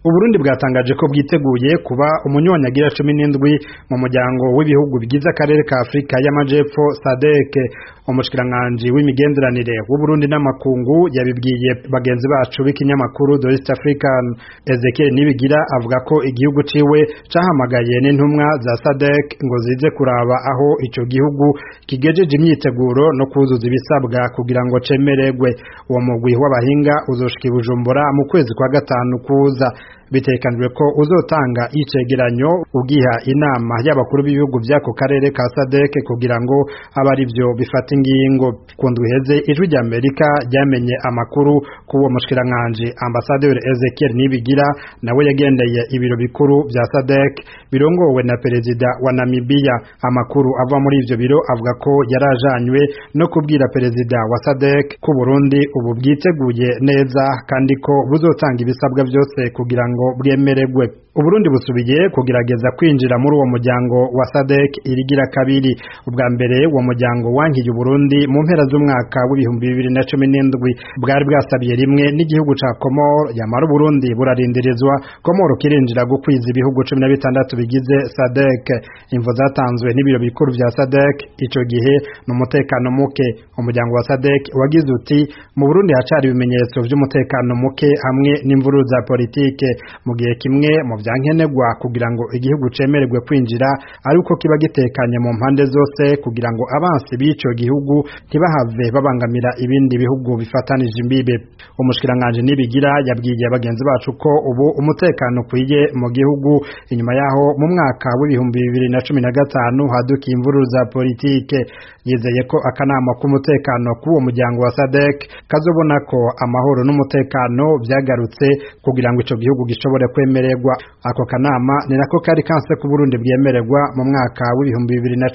Uburundi bwatangaje ko bwiteguye kuba umunywanyagira 17 mu muryango w'ibihugu bigize akarere ka Afrika y'Amajepfo SADC. Umushikiranganji w'imigenderanire w'Uburundi n'amakungu yabibwiye bagenzi bacu b'ikinyamakuru The East African. Ezekiel Nibigira avuga ko igihugu ciwe cahamagaye n'intumwa za SADC ngo zize kuraba aho ico gihugu kigejeje imyiteguro no kuzuza ibisabwa kugira ngo cemererwe. Uwo mugwi w'abahinga uzoshika i Bujumbura mu kwezi kwa gatanu kuza. Bitekanijwe ko uzotanga icegeranyo ugiha inama y'abakuru b'ibihugu by'ako karere ka SADC kugira ngo abari byo bifata ingingo. Kundwiheze ijwi rya Amerika ryamenye amakuru kuwo mushikiranganje Ambassadeur Ezekiel Nibigira nawe yagendeye ibiro bikuru bya SADC birongowe na perezida wa Namibia. Amakuru ava muri ivyo biro avuga ko yarajanywe no kubwira perezida wa SADC ko Burundi ubu bwiteguye neza kandi ko buzotanga ibisabwa byose kugira ngo bwemererwe. Uburundi busubiye kugerageza kwinjira muri uwo muryango wa SADC irigira kabiri. Ubwa mbere uwo muryango wankiye Uburundi mu mpera z'umwaka w'ibihumbi 2017 bwari bwasabiye rimwe n'igihugu ca Komoro, yamara Uburundi burarindirizwa Komoro kirinjira gukwiza ibihugu 16 bigize SADC. Imvo zatanzwe n'ibiro bikuru vya SADC ico gihe n'umutekano muke. Umuryango wa SADC wagize uti mu Burundi hacari ibimenyetso vy'umutekano muke hamwe n'imvuru za politike, mu gihe kimwe mu vyankenegwa kugira ngo igihugu cemererwe kwinjira ariko kiba gitekanye mu mpande zose kugira ngo abansi b'ico gihugu ntibahave babangamira ibindi bihugu bifatanije imbibe. Umushikiranganje Nibigira yabwiye abagenzi bacu ko ubu umutekano kwiye mu gihugu inyuma yaho mu mwaka w'ibihumbi 2015 hadukiye imvuru za politike. Yizeye ko akanama k'umutekano k'uwo muryango wa SADC kazobona ko amahoro n'umutekano vyagarutse kugira ngo ico gihugu gishobore kwemererwa. Ako kanama ni nako kari kanse ku Burundi bwemererwa mu mwaka w'ibihumbi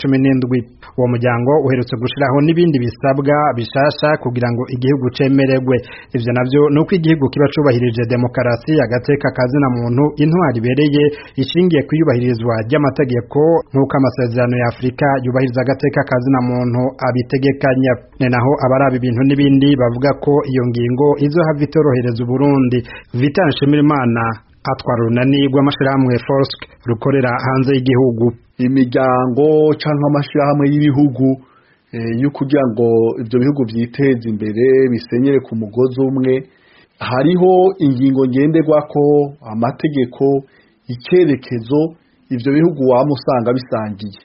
2017. Uwo muryango uherutse gushiraho n'ibindi bisabwa bishasha kugira ngo igihugu cemererwe. Ivyo navyo nuko igihugu kiba cubahirije demokarasi, agateka kazina muntu, intwari bereye ishingiye kuyubahirizwa ry'amategeko nk'uko amasezerano ya Afrika yubahiriza agateka kazina muntu abitegekanya. Ne naho abarabi ibintu n'ibindi bavuga ko iyo ngingo izohava itorohereza Uburundi. Vital Nshimirimana atwara urunani rw'amashirahamwe FOSC rukorera hanze y'igihugu. Imiryango canke amashirahamwe y'ibihugu yo kugira ngo ivyo bihugu vyiteze imbere bisenyere ku mugozi umwe, hariho ingingo ngenderwako, amategeko, ikerekezo ivyo bihugu wamusanga bisangiye.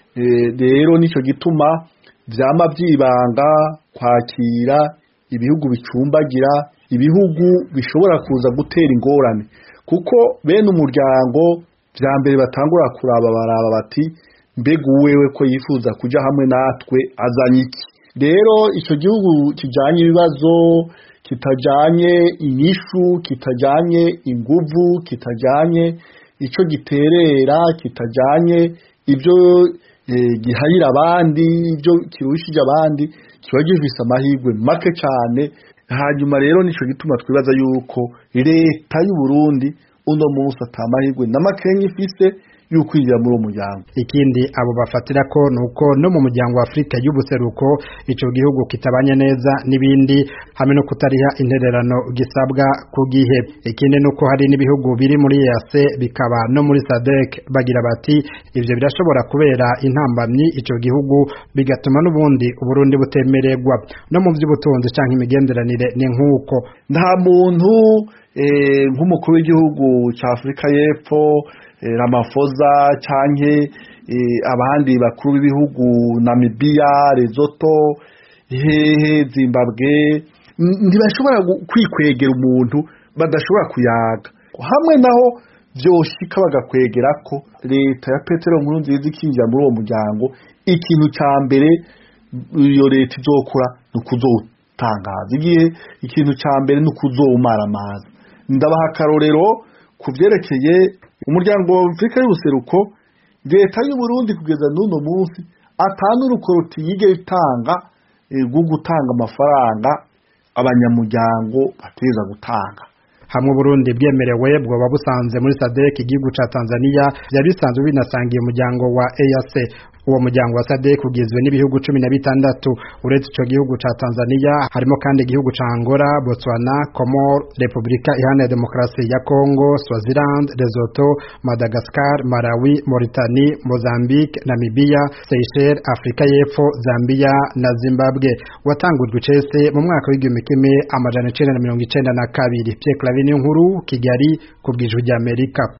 Rero nico gituma vyama vyibanga kwakira ibihugu bicumbagira, ibihugu bishobora kuza gutera ingorane, kuko bene umuryango vya mbere batangura kuraba baraba bati mbega uwewe ko yifuza kuja hamwe natwe azanye iki. Rero ico gihugu kijanye ibibazo, kitajanye inyishu, kitajanye inguvu, kitajanye ico giterera, kitajanye ivyo gihayira abandi, ivyo kirushije abandi, kiba gifise amahirwe make cane. Hanyuma rero nico gituma twibaza yuko leta y'u Burundi uno munsi atamahirwe n'amakenye ifise yukwinjira muri uwo muryango. Ikindi abo bafatira ko nuko no mu muryango wa Afrika y'ubuseruko ico gihugu kitabanye neza n'ibindi hamwe no kutariha intererano gisabwa ku gihe. Ikindi nuko hari n'ibihugu biri muri EAC bikaba no muri SADC bagira bati ivyo birashobora kubera intambamyi ico gihugu bigatuma n'ubundi Uburundi butemererwa. No mu vy'ubutunzi canke imigenderanire ni nkuko nta muntu nk'umukuru w'igihugu ca Afrika y'Epfo Ramaphosa canke abandi bakuru b'ibihugu Namibia, Lesotho, Zimbabwe ntibashobora kwikwegera umuntu badashobora kuyaga. Hamwe naho vyoshika bagakwegera ko leta ya Petero Nkurunziza ikinjira muri uwo muryango, ikintu ca mbere iyo leta izokora nukuzotangaza igihe, ikintu ca mbere nukuzomara amazi. Ndabaha akarorero kuvyerekeye umuryango wa Afrika y'ubuseruko. Leta y'u Burundi kugeza n'uno munsi atanu rukoroti yige itanga gutanga amafaranga abanyamuryango bateza gutanga. Hamwe Burundi bwemerewe bwoba busanze muri SADC igihugu ca Tanzania yabisanzwe binasangiye umuryango wa EAC. Uwo muryango wa SADC ugizwe n'ibihugu 16 uretse ico gihugu ca Tanzania harimo kandi igihugu ca Angola, Botswana, Comores, Republika Iharanira Demokarasi ya Congo, Swaziland, Lesotho, Madagascar, Malawi, Mauritanie, Mozambique, Namibia, Seychelles, Afrika y'Epfo, Zambia na Zimbabwe. Watangujwe icese mu mwaka w'1992. Pierre Claver Niyonkuru, Kigali, kubw'Ijwi ry'Amerika.